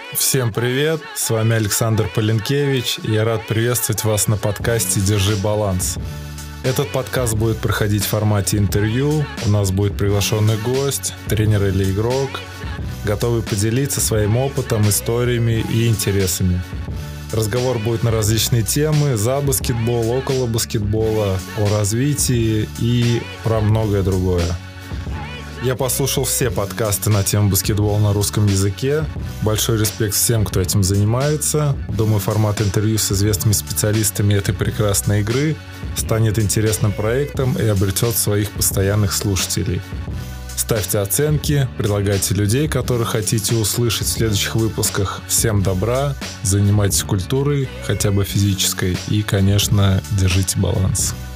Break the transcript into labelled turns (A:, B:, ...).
A: Всем привет, с вами Александр Поленкевич, и я рад приветствовать вас на подкасте «Держи баланс». Этот подкаст будет проходить в формате интервью, у нас будет приглашенный гость, тренер или игрок, готовый поделиться своим опытом, историями и интересами. Разговор будет на различные темы: за баскетбол, около баскетбола, о развитии и про многое другое. Я послушал все подкасты на тему баскетбола на русском языке. Большой респект всем, кто этим занимается. Думаю, формат интервью с известными специалистами этой прекрасной игры станет интересным проектом и обретет своих постоянных слушателей. Ставьте оценки, предлагайте людей, которых хотите услышать в следующих выпусках. Всем добра, занимайтесь культурой, хотя бы физической, и, конечно, держите баланс.